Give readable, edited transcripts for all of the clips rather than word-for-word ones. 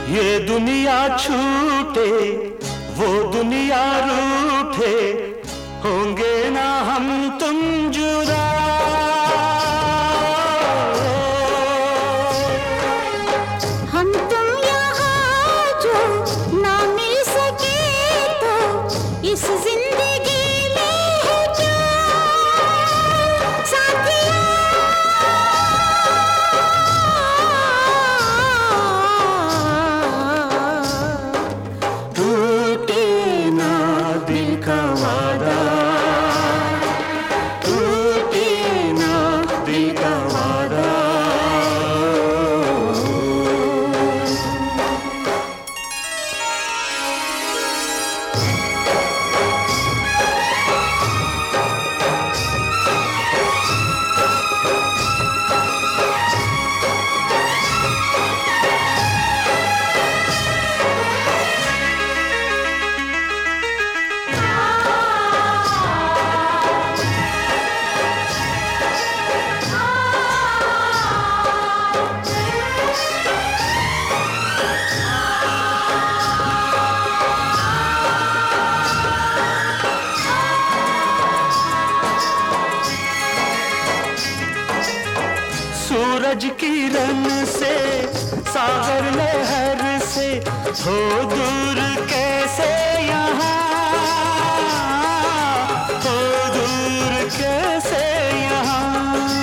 ये दुनिया छूटे वो दुनिया रूठे, होंगे ना हम तुम जुदा। हम तुम यहाँ जो ना मिल सके तो इस जिंदगी में है क्या साथिया। टूटे ना दिल का वादा, टूटे ना दिल का वादा। सूरज किरण से सागर लहर से हो दूर कैसे यहाँ, हो दूर कैसे यहाँ।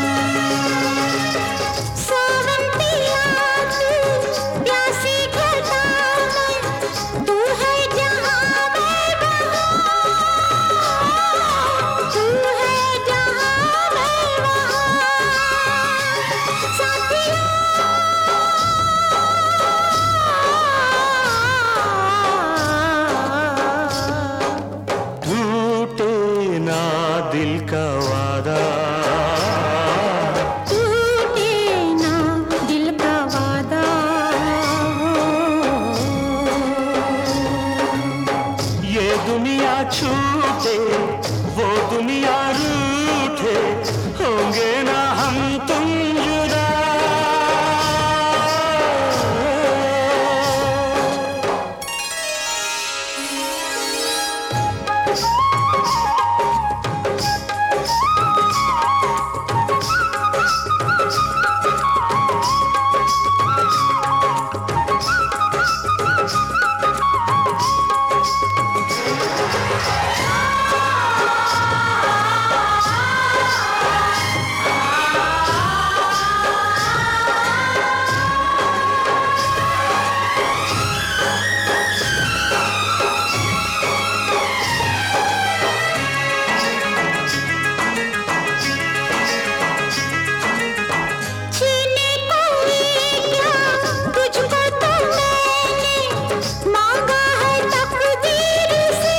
सावन पिया तू प्यासी घटा में, तू है जहाँ मैं वहाँ, तू है जहाँ मैं वहाँ साथिया। टूटे ना दिल का वादा, टूटे ना दिल का वादा। ये दुनिया छूटे वो दुनिया रूठे, होंगे ना हम तुम जुदा। छीने कोई क्या तुझको तो मैंने मांगा है तकदीर से,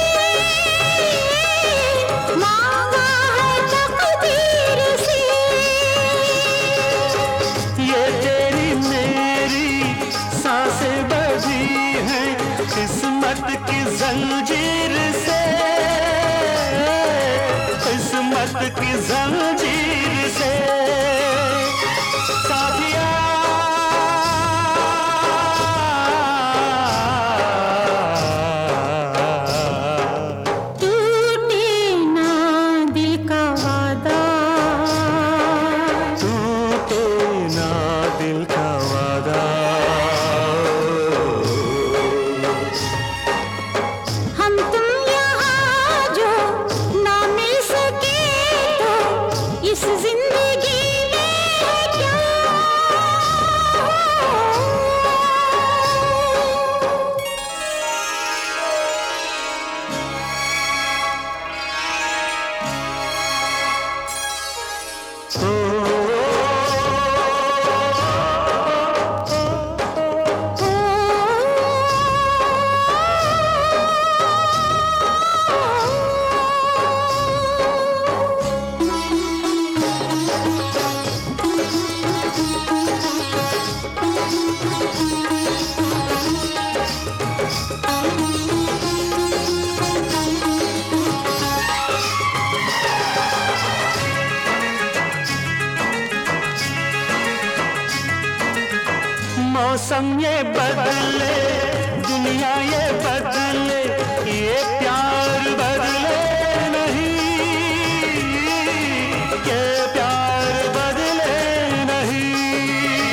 मांगा है तकदीर से। ये तेरी मेरी सांसें बंधी हैं किस्मत की जंजीर से, किस्मत की जंजीर से साथिया। टूटे ना दिल का वादा, टूटे ना दिल का वादा। हम मौसम ये बदले, दुनिया ये बदले, ये प्यार बदले नहीं, ये प्यार बदले नहीं।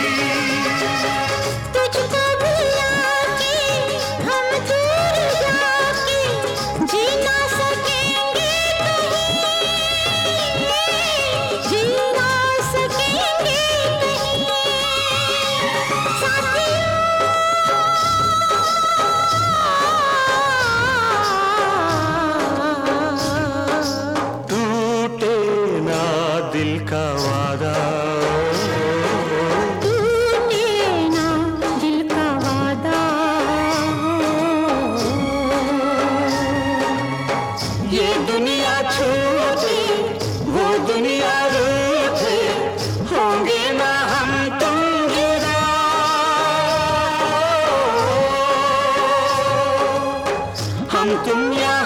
तुझको भुला के हम दूर जाके जी ना सकेंगे कहीं, जी ना सकेंगे टूटे ना दिल का वादा, टूटे ना दिल का वादा। ये दुनिया छूटे, वो दुनिया रूठे, होंगे ना हम तुम जुदा। हम तुम यहाँ